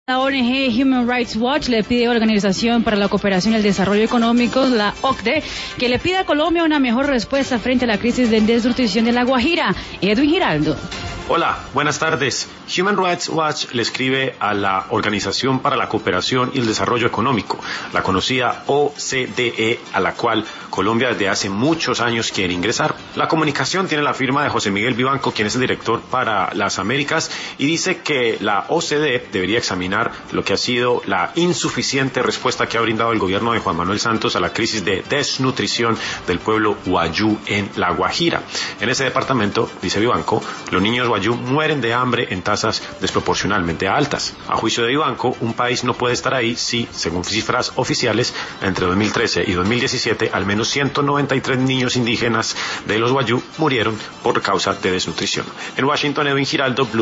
La ONG Human Rights Watch le pide a la Organización para la Cooperación y el Desarrollo Económico, la OCDE, que le pida a Colombia una mejor respuesta frente a la crisis de desnutrición de La Guajira. Edwin Giraldo. Hola, buenas tardes. Human Rights Watch le escribe a la Organización para la Cooperación y el Desarrollo Económico, la conocida OCDE, a la cual Colombia desde hace muchos años quiere ingresar. La comunicación tiene la firma de José Miguel Vivanco, quien es el director para las Américas, y dice que la OCDE debería examinar lo que ha sido la insuficiente respuesta que ha brindado el gobierno de Juan Manuel Santos a la crisis de desnutrición del pueblo wayuu en La Guajira. En ese departamento, dice Vivanco, los niños wayuu mueren de hambre en tasas desproporcionalmente altas. A juicio de Vivanco, un país no puede estar ahí si, según cifras oficiales, entre 2013 y 2017, al menos 193 niños indígenas de los wayuu murieron por causa de desnutrición. En Washington, Edwin Giraldo, Blue.